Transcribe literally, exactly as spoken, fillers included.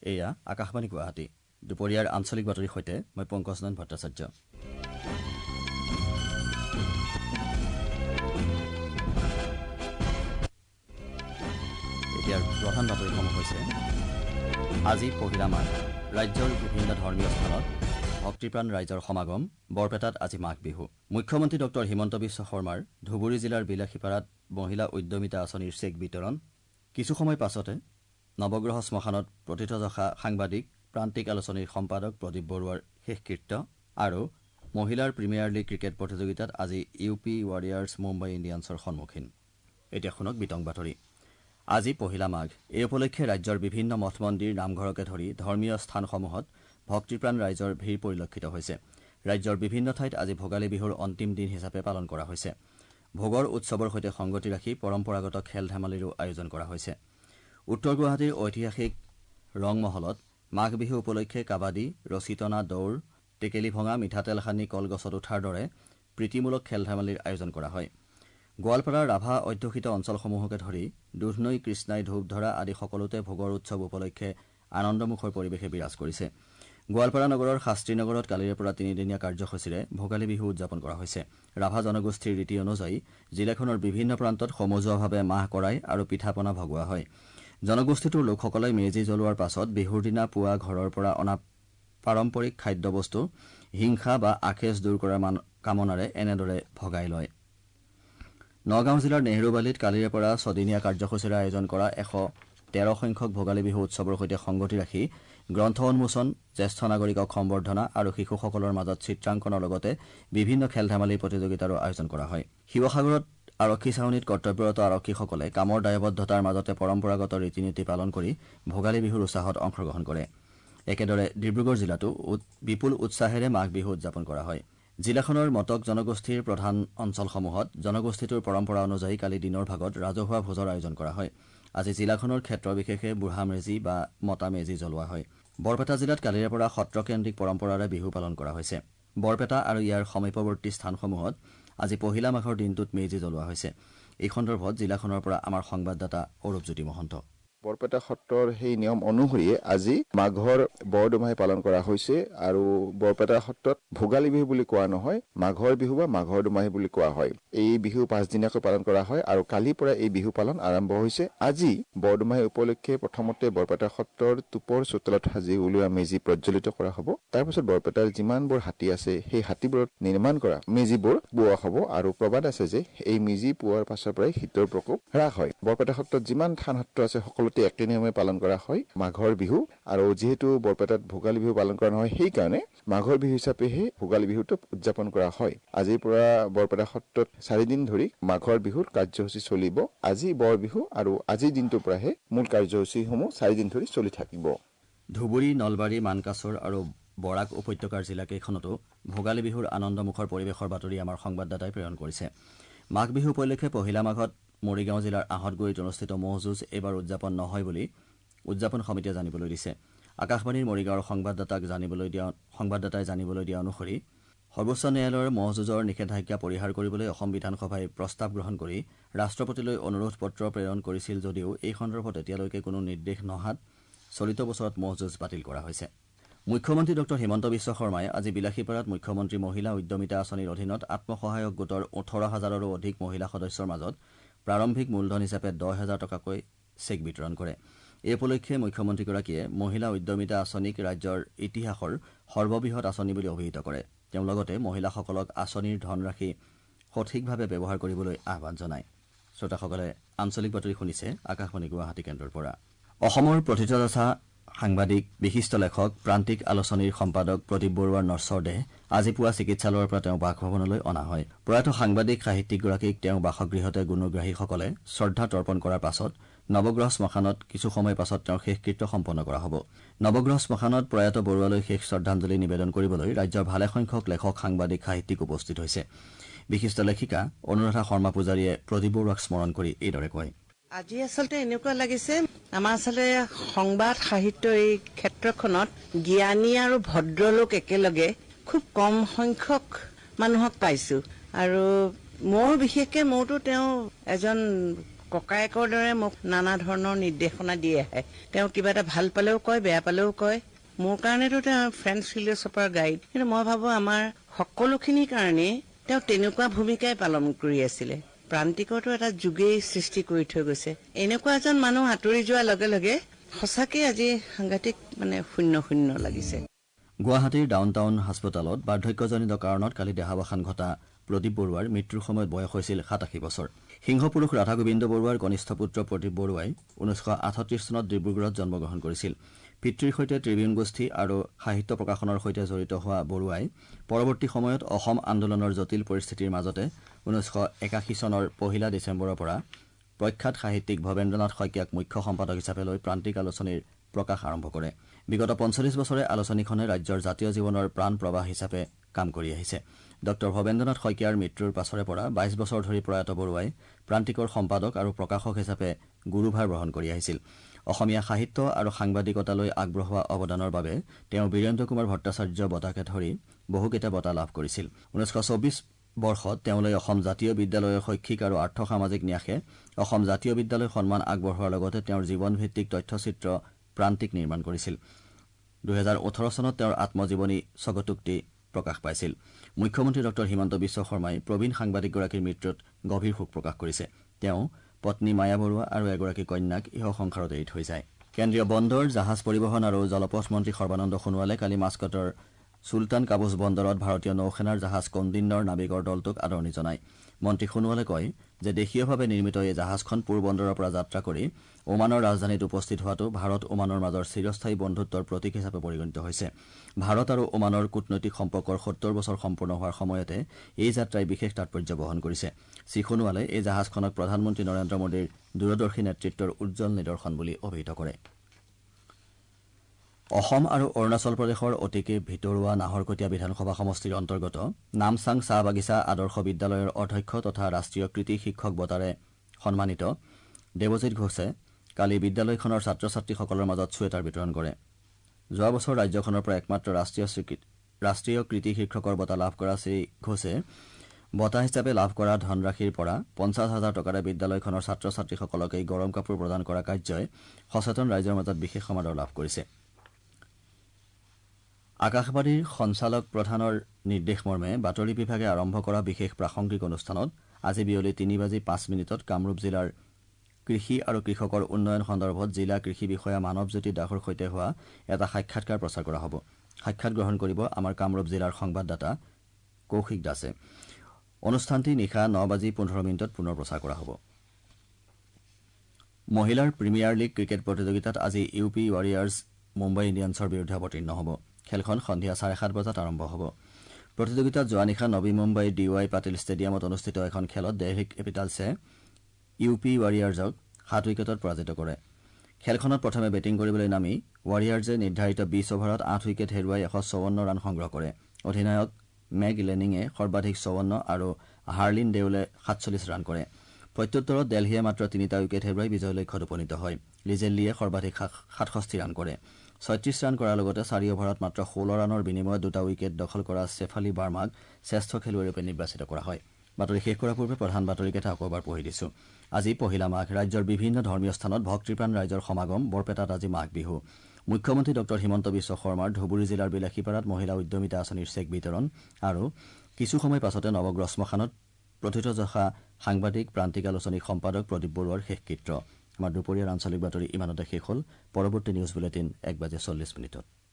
এয়া আকাশবাণী গুৱাহাটী দুপৰীয়াৰ আঞ্চলিক বাতৰিৰ সৈতে মই পংকজ নয়ন ভট্টাচাৰ্য এতিয়াৰ প্ৰধান বাতৰিসমূহ হৈছে আজি পহিলা মাঘ ৰাজ্যৰ বিভিন্ন ধৰ্মীয় স্থানত ভক্তিপ্ৰাণ ৰাইজৰ সমাগম বৰপেটাত আজি মাঘ বিহু মুখ্যমন্ত্ৰী ডক্টৰ হিমন্ত বিশ্ব শৰ্মাৰ ধুবুৰী জিলাৰ বিলাসীপাৰাত মহিলা উদ্যমিতা আঁচনিৰ চেক বিতৰণ কিছু সময় পাছতে নৱগ্ৰহ শ্মশানত প্ৰতিথযশা সাংবাদিক প্ৰান্তিক আলোচনীৰ সম্পাদক প্ৰদীপ বৰুৱাৰ শেষকৃত্য আৰু মহিলাৰ প্ৰিমিয়াৰ লীগ ক্ৰিকেট প্ৰতিযোগিতাত আজি ইউ পি ৱাৰিয়াৰ্ছ মুম্বাই ইণ্ডিয়ানছৰ সন্মুখীন এতিয়া শুনক বিতং বাতৰি আজি পহিলা মাঘ এই উপলক্ষে ৰাজ্যৰ বিভিন্ন মঠ মন্দিৰ নামঘৰকে ধৰি ধৰ্মীয় স্থানসমূহত ভক্তিপ্ৰাণ ৰাইজৰ ভিৰ পৰিলক্ষিত হৈছে ৰাজ্যৰ বিভিন্ন ঠাইত আজি ভোগালী বিহুৰ অন্তিম দিন হিচাপে পালন কৰা হৈছে ভোগৰ উৎসৱৰ সৈতে সংগতি ৰাখি পৰম্পৰাগত খেল ধেমালিৰো আয়োজন কৰা হৈছে উত্তৰ গুৱাহাটীৰ ঐতিহাসিক ৰংমহলত মাঘ বিহু উপলক্ষে কাবাডী ৰছীটনা দৌৰ টেকেলি ভঙা মিঠাতেল সানি কলগছত উঠাৰ দৰে প্ৰীতিমূলক খেল ধেমালিৰ আয়োজন কৰা হয় গোৱালপাৰাৰ ৰাভা অধ্যুষিত অঞ্চলসমূহকে ধৰি দুধনৈ কৃষ্ণাই ধূপ ধৰা আদি সকলোতে ভোগৰ উৎসৱ উপলক্ষে আনন্দমুখৰ পৰিৱেশে বিৰাজ কৰিছে গোৱালপাৰা নগৰৰ শাস্ত্ৰীনগৰত কালিৰে পৰা তিনিদিনীয়া কাৰ্যসূচীৰে ভোগালী বিহু উদযাপন কৰা হৈছে ৰাভা জনগোষ্ঠীৰ ৰীতি অনুযায়ী জিলাখনৰ বিভিন্ন প্ৰান্তত সমজুৱাভাৱে মাহ কৰাই আৰু পিঠা পনা ভগোৱা হয় জনগোষ্ঠীটোৰ লোকসকলে মেজি জ্বলোৱাৰ পাছত বিহুৰ দিনা পুৱা ঘৰৰ পৰা অনা পাৰম্পৰিক খাদ্যবস্তু হিংসা বা আখেজ দূৰ কৰাৰ কামনাৰে এনেদৰে ভগাই লয় নগাঁও জিলাৰ নেহৰুবালিত কালিৰে পৰা ছদিনীয়া কাৰ্যসূচীৰে আয়োজন কৰা এশ তেৰ সংখ্যক ভোগালী বিহু উৎসৱৰ সৈতে সংগতি ৰাখি গ্ৰন্থ উন্মোচন জ্যেষ্ঠ নাগৰিকক সম্বৰ্ধনা আৰু শিশুসকলৰ মাজত চিত্ৰাংকনৰ লগতে বিভিন্ন খেল ধেমালিৰ প্ৰতিযোগিতাৰো আয়োজন কৰা হয় শিৱসাগৰত আৰক্ষী ছাউনীত কৰ্তব্যৰত আৰক্ষীসকলে কামৰ দায়বদ্ধতাৰ মাজতে পৰম্পৰাগত ৰীতি নীতি পালন কৰি ভোগালী বিহুৰ উৎসাহত অংশগ্ৰহণ কৰে একেদৰে ডিব্ৰুগড় জিলাতো বিপুল উৎসাহেৰে মাঘ বিহু উদযাপন কৰা হয় জিলাখনৰ মটক জনগোষ্ঠীৰ প্ৰধান অঞ্চলসমূহত জনগোষ্ঠীটোৰ পৰম্পৰা অনুযায়ী কালি দিনৰ ভাগত ৰাজহুৱা ভোজৰ আয়োজন কৰা হয় আজি জিলাখনৰ ক্ষেত্ৰ বিশেষে বুঢ়া মেজি বা মতা মেজি জ্বলোৱা হয় বৰপেটা জিলাত কালিৰে পৰা সত্ৰকেন্দ্ৰিক পৰম্পৰাৰে বিহু পালন কৰা হৈছে বৰপেটা আৰু ইয়াৰ সমীপৱৰ্তী স্থানসমূহত আজি পহিলা মাঘৰ দিনটোত মেজি জ্বলোৱা হৈছে এই সন্দৰ্ভত জিলাখনৰ পৰা আমাৰ সংবাদদাতা অৰূপজ্যোতি মহন্ত বৰপেটা সত্ৰৰ সেই নিয়ম অনুসৰি আজি মাঘৰ বৰদুমাহি পালন কৰা হৈছে আৰু বৰপেটা সত্ৰত ভোগালী বিহু বুলি কোৱা নহয় মাঘৰ বিহু বা মাঘৰ দুমাহি বুলি কোৱা হয় এই বিহু পাঁচদিনীয়াকৈ পালন কৰা হয় আৰু কালিৰ পৰা এই বিহু পালন আৰম্ভ হৈছে আজি বৰদুমাহি উপলক্ষে প্ৰথমতে বৰপেটা সত্ৰৰ টুপৰ চোতালত সাজি উলিওৱা মেজি প্ৰজ্বলিত কৰা হ'ব তাৰপিছত বৰপেটাৰ যিমানবোৰ হাতী আছে সেই হাতীবোৰত নিৰ্মাণ কৰা মেজিবোৰ পোৱা হ'ব আৰু প্ৰবাদ আছে যে এই মেজি পোৱাৰ পাছৰ পৰাই শীতৰ প্ৰকোপ হ্ৰাস হয় বৰপেটা সত্ৰত যিমান থান সত্ৰ আছে সকলো একে নিয়মে পালন কৰা হয় মাঘৰ বিহু আৰু যিহেতু বৰপেটাত ভোগালী বিহু পালন কৰা নহয় সেইকাৰণে মাঘৰ বিহু হিচাপেহে ভোগালী বিহুটো উদযাপন কৰা হয় আজিৰ পৰা বৰপেটা সত্ৰত চাৰিদিন ধৰি মাঘৰ বিহুৰ কাৰ্যসূচী চলিব আজি বৰ বিহু আৰু আজিৰ দিনটোৰ পৰাহে মূল কাৰ্যসূচীসমূহ চাৰিদিন ধৰি চলি থাকিব ধুবুৰী নলবাৰী মানকাছৰ আৰু বৰাক উপত্যকাৰ জিলাকেইখনতো ভোগালী বিহুৰ আনন্দমুখৰ পৰিৱেশৰ বাতৰি আমাৰ সংবাদদাতাই প্ৰেৰণ কৰিছে মাঘ বিহু উপলক্ষে পহিলা মাঘত মৰিগাঁও জিলাৰ আহতগুৰিত অনুষ্ঠিত ম'হ যুঁজ এইবাৰ উদযাপন নহয় বুলি উদযাপন সমিতিয়ে জানিবলৈ দিছে আকাশবাণীৰ মৰিগাঁৱৰ সংবাদদাতাক জানিবলৈ দিয়া সংবাদদাতাই জানিবলৈ দিয়া অনুসৰি সৰ্বোচ্চ ন্যায়ালয়ৰ ম'হ যুঁজৰ নিষেধাজ্ঞা পৰিহাৰ কৰিবলৈ অসম বিধানসভাই প্ৰস্তাৱ গ্ৰহণ কৰি ৰাষ্ট্ৰপতিলৈ অনুৰোধ পত্ৰ প্ৰেৰণ কৰিছিল যদিও এই সন্দৰ্ভত এতিয়ালৈকে কোনো নিৰ্দেশ নহাত চলিত বছৰত ম'হ যুঁজ বাতিল কৰা হৈছে মুখ্যমন্ত্ৰী ডক্টৰ হিমন্ত বিশ্ব শৰ্মাই আজি বিলাসীপাৰাত মুখ্যমন্ত্ৰী মহিলা উদ্যমিতা আঁচনিৰ অধীনত আত্মসহায়ক গোটৰ ওঠৰ হাজাৰৰো অধিক মহিলা সদস্যৰ মাজত প্ৰাৰম্ভিক মূলধন হিচাপে দহ হাজাৰ টকাকৈ চেক বিতৰণ কৰে এই উপলক্ষে মুখ্যমন্ত্ৰীগৰাকীয়ে মহিলা উদ্যমিতা আঁচনিক ৰাজ্যৰ ইতিহাসৰ সৰ্ববৃহৎ আঁচনি বুলি অভিহিত কৰে তেওঁ লগতে মহিলাসকলক আঁচনিৰ ধনৰাশি সঠিকভাৱে ব্যৱহাৰ কৰিবলৈ আহ্বান জনায় শ্ৰোতাসকলে আঞ্চলিক বাতৰি শুনিছে আকাশবাণী গুৱাহাটী কেন্দ্ৰৰ পৰা অসমৰ প্ৰথিতযশা সাংবাদিক বিশিষ্ট লেখক প্ৰান্তিক আলোচনীৰ সম্পাদক প্ৰদীপ বৰুৱাৰ নশ্বৰ দেহ আজি পুৱা চিকিৎসালয়ৰ পৰা তেওঁ বাসভৱনলৈ অনা হয় প্ৰয়াত সাংবাদিক সাহিত্যিকগৰাকীক তেওঁ বাসগৃহতে গুণগ্ৰাহীসকলে শ্ৰদ্ধা তৰ্পণ কৰাৰ পাছত নৱগ্ৰহ শ্মশানত কিছু সময় পাছত তেওঁৰ শেষকৃত্য সম্পন্ন কৰা হ'ব নৱগ্ৰহ শ্মশানত প্ৰয়াত বৰুৱালৈ শেষ শ্ৰদ্ধাঞ্জলি নিবেদন কৰিবলৈ ৰাজ্যৰ ভালেসংখ্যক লেখক সাংবাদিক সাহিত্যিক উপস্থিত হৈছে বিশিষ্ট লেখিকা অনুৰাধা শৰ্মা পূজাৰীয়ে প্ৰদীপ বৰুৱাক স্মৰণ কৰি এইদৰে কয় আজি আচলতে এনেকুৱা লাগিছে আমাৰ আচলতে সংবাদ সাহিত্য এই ক্ষেত্ৰখনত জ্ঞানী আৰু ভদ্ৰলোক একেলগে খুব কম সংখ্যক মানুহক পাইছো আৰু মোৰ বিশেষকৈ মোৰতো তেওঁ এজন ককায়েকৰ দৰে মোক নানা ধৰণৰ নিৰ্দেশনা দি আহে। তেওঁ কিবা এটা ভাল পালেও কয়, বেয়া পালেও কয়। মোৰ কাৰণেতো তেওঁ ফ্ৰেঞ্চ ফিলচফাৰ গাইড, কিন্তু মই ভাবো আমাৰ সকলোখিনিৰ কাৰণে তেওঁ তেনেকুৱা ভূমিকাই পালন কৰি আছিলে। প্ৰান্তিকৰটো এটা যুগেই সৃষ্টি কৰি থৈ গৈছে। এনেকুৱা এজন মানুহ আঁতৰি যোৱাৰ লগে লগে সঁচাকৈ আজি সাংঘাতিক মানে শূন্য শূন্য লাগিছে। গুৱাহাটীৰ ডাউন টাউন হাস্পতালত বাৰ্ধক্যজনিত কাৰণত কালি দেহাৱসান ঘটা প্ৰদীপ বৰুৱাৰ মৃত্যুৰ সময়ত বয়স হৈছিল সাতাশী বছৰ। সিংহপুৰুষ ৰাধা গোবিন্দ বৰুৱাৰ কনিষ্ঠ পুত্ৰ প্ৰদীপ বৰুৱাই ঊনৈছশ আঠত্ৰিশ চনত ডিব্ৰুগড়ত জন্মগ্ৰহণ কৰিছিল। পিতৃৰ সৈতে ত্ৰিবিউন গোষ্ঠী আৰু সাহিত্য প্ৰকাশনৰ সৈতে জড়িত হোৱা বৰুৱাই পৰৱৰ্তী সময়ত অসম আন্দোলনৰ জটিল পৰিস্থিতিৰ মাজতে ঊনৈছশ একাশী চনৰ পহিলা ডিচেম্বৰৰ পৰা প্ৰখ্যাত সাহিত্যিক ভৱেন্দ্ৰনাথ শইকীয়াক মুখ্য সম্পাদক হিচাপে লৈ প্ৰান্তিক আলোচনীৰ প্ৰকাশ আৰম্ভ কৰে। বিগত পঞ্চল্লিছ বছৰে আলোচনীখনে ৰাজ্যৰ জাতীয় জীৱনৰ প্ৰাণ প্ৰবাহ হিচাপে কাম কৰি আহিছে। ড ভৱেন্দ্ৰনাথ শইকীয়াৰ মৃত্যুৰ পাছৰে পৰা বাইছ বছৰ ধৰি প্ৰয়াত বৰুৱাই প্ৰান্তিকৰ সম্পাদক আৰু প্ৰকাশক হিচাপে গুৰুভাৰ বহন কৰি আহিছিল। অসমীয়া সাহিত্য আৰু সাংবাদিকতালৈ আগবঢ়োৱা অৱদানৰ বাবে তেওঁ বীৰেন্দ্ৰ কুমাৰ ভট্টাচাৰ্য বঁটাকে ধৰি বহুকেইটা বঁটা লাভ কৰিছিল। ঊনৈছশ চৌবিশ বৰ্ষত তেওঁলৈ অসম জাতীয় বিদ্যালয়ৰ শৈক্ষিক আৰু আৰ্থ সামাজিক ন্যাসে অসম জাতীয় বিদ্যালয় সন্মান আগবঢ়োৱাৰ লগতে তেওঁৰ জীৱনভিত্তিক তথ্যচিত্ৰ প্ৰান্তিক নিৰ্মাণ কৰিছিল। দুহেজাৰ ওঠৰ চনত তেওঁৰ আত্মজীৱনী স্বগতোক্তি প্ৰকাশ পাইছিল। মুখ্যমন্ত্ৰী ড হিমন্ত বিশ্ব শৰ্মাই প্ৰবীণ সাংবাদিকগৰাকীৰ মৃত্যুত গভীৰ শোক প্ৰকাশ কৰিছে। তেওঁ পত্নী মায়া বৰুৱা আৰু এগৰাকী কন্যাক ইহ সংসাৰত এৰি থৈ যায়। কেন্দ্ৰীয় বন্দৰ, জাহাজ পৰিবহণ আৰু জলপথ মন্ত্ৰী সৰ্বানন্দ সোণোৱালে কালি মাস্কটৰ চুলতান কাবুজ বন্দৰত ভাৰতীয় নৌসেনাৰ জাহাজ কন্দিন্নৰ নাবিকৰ দলটোক আদৰণি জনায়। মন্ত্ৰী সোণোৱালে কয় যে দেশীয়ভাৱে নিৰ্মিত এই জাহাজখন পূৰ বন্দৰৰ পৰা যাত্ৰা কৰি ওমানৰ ৰাজধানীত উপস্থিত হোৱাটো ভাৰত ওমানৰ মাজৰ চিৰস্থায়ী বন্ধুত্বৰ প্ৰতীক হিচাপে পৰিগণিত হৈছে। ভাৰত আৰু ওমানৰ কূটনৈতিক সম্পৰ্কৰ সত্তৰ বছৰ সম্পূৰ্ণ হোৱাৰ সময়তে এই যাত্ৰাই বিশেষ তাৎপৰ্য বহন কৰিছে। শ্ৰীসোণোৱালে এই জাহাজখনক প্ৰধানমন্ত্ৰী নৰেন্দ্ৰ মোদীৰ দূৰদৰ্শী নেতৃত্বৰ উজ্জ্বল নিদৰ্শন বুলি অভিহিত কৰে। অসম আৰু অৰুণাচল প্ৰদেশৰ অতিকে ভিতৰুৱা নাহৰকটীয়া বিধানসভা সমষ্টিৰ অন্তৰ্গত নামচাং চাহ বাগিচা আদৰ্শ বিদ্যালয়ৰ অধ্যক্ষ তথা ৰাষ্ট্ৰীয় কৃতি শিক্ষক বঁটাৰে সন্মানিত দেৱজিৎ ঘোষে কালি বিদ্যালয়খনৰ ছাত্ৰ ছাত্ৰীসকলৰ মাজত ছুৱেটাৰ বিতৰণ কৰে। যোৱা বছৰ ৰাজ্যখনৰ পৰা একমাত্ৰ ৰাষ্ট্ৰীয় ৰাষ্ট্ৰীয় কৃতি শিক্ষকৰ বঁটা লাভ কৰা শ্ৰী ঘোষে বঁটা হিচাপে লাভ কৰা ধনৰাশিৰ পৰা পঞ্চাছ হাজাৰ টকাৰে বিদ্যালয়খনৰ ছাত্ৰ ছাত্ৰীসকলক এই গৰম কাপোৰ প্ৰদান কৰা কাৰ্যই সচেতন ৰাইজৰ মাজত বিশেষ সমাদৰ লাভ কৰিছে। আকাশবাণীৰ সঞ্চালক প্ৰধানৰ নিৰ্দেশমৰ্মে বাতৰি বিভাগে আৰম্ভ কৰা বিশেষ প্ৰাসংগিক অনুষ্ঠানত আজি বিয়লি তিনি বাজি পাঁচ মিনিটত কামৰূপ জিলাৰ কৃষি আৰু কৃষকৰ উন্নয়ন সন্দৰ্ভত জিলা কৃষি বিষয়া মানৱজ্যোতি দাসৰ সৈতে হোৱা এটা সাক্ষাৎকাৰ প্ৰচাৰ কৰা হ'ব। সাক্ষাৎ গ্ৰহণ কৰিব আমাৰ কামৰূপ জিলাৰ সংবাদদাতা কৌশিক দাসে। অনুষ্ঠানটি নিশা ন বাজি পোন্ধৰ মিনিটত পুনৰ প্ৰচাৰ কৰা হ'ব। মহিলাৰ প্ৰিমিয়াৰ লীগ ক্ৰিকেট প্ৰতিযোগিতাত আজি ইউ পি ৱাৰিয়াৰ্ছ মুম্বাই ইণ্ডিয়ানছৰ বিৰুদ্ধে অৱতীৰ্ণ হ'ব। খেলখন সন্ধিয়া চাৰে সাত বজাত আৰম্ভ হ'ব। প্ৰতিযোগিতাত যোৱা নিশা নবী মুম্বাইৰ ডি ৱাই পাটিল ষ্টেডিয়ামত অনুষ্ঠিত এখন খেলত দেলহি কেপিটেলছে ইউ পি ৱাৰিয়াৰ্ছক সাত উইকেটত পৰাজিত কৰে। খেলখনত প্ৰথমে বেটিং কৰিবলৈ নামি ৱাৰিয়াৰ্ছে নিৰ্ধাৰিত বিছ অভাৰত আঠ উইকেট হেৰুৱাই এশ চৌৱন্ন ৰান সংগ্ৰহ কৰে। অধিনায়ক মেগ লেনিঙে সৰ্বাধিক চৌৱন্ন আৰু হাৰ্লিন দেউলে সাতচল্লিছ ৰান কৰে। প্ৰত্যুত্তৰত দেলহিয়ে মাত্ৰ তিনিটা উইকেট হেৰুৱাই বিজয় লক্ষ্যত উপনীত হয়। লিজেল্লিয়ে সৰ্বাধিক সাতষষ্ঠি ৰান কৰে। ছয়ত্ৰিশ ৰান কৰাৰ লগতে চাৰি অভাৰত মাত্ৰ ষোল্ল ৰানৰ বিনিময়ত দুটা উইকেট দখল কৰা শেফালী বাৰ্মাক শ্ৰেষ্ঠ খেলুৱৈৰূপে নিৰ্বাচিত কৰা হয়। বাতৰি শেষ কৰাৰ পূৰ্বে প্ৰধান বাতৰিকেইটা আকৌ এবাৰ পঢ়ি দিছো। আজি পহিলা মাঘ। ৰাজ্যৰ বিভিন্ন ধৰ্মীয় স্থানত ভক্তিপ্ৰাণ ৰাইজৰ সমাগম। বৰপেটাত আজি মাঘ বিহু। মুখ্যমন্ত্ৰী ড হিমন্ত বিশ্ব শৰ্মাৰ ধুবুৰী জিলাৰ বিলাসীপাৰাত মহিলা উদ্যমিতা আঁচনিৰ চেক বিতৰণ আৰু কিছু সময় পাছতে নৱগ্ৰহ শ্মশানত প্ৰথিতযশা সাংবাদিক প্ৰান্তিক আলোচনী সম্পাদক প্ৰদীপ বৰুৱাৰ শেষকৃত্য। আমাৰ দুপৰীয়াৰ আঞ্চলিক বাতৰি ইমানতে শেষ হ'ল। পৰৱৰ্তী নিউজ বুলেটিন এক বাজি চল্লিছ মিনিটত।